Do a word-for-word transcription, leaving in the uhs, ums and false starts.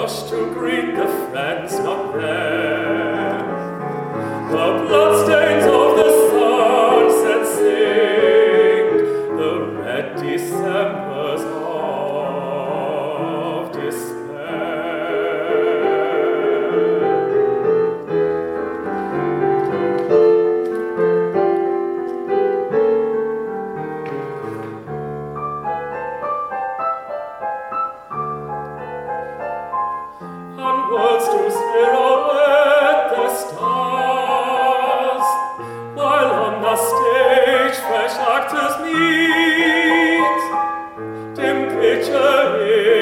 rush to greet the friends not there. The bloodstains of the sunset sing the red Decembers of despair. Onwards to pirouette the stars, while on the stage fresh actors meet, dim picture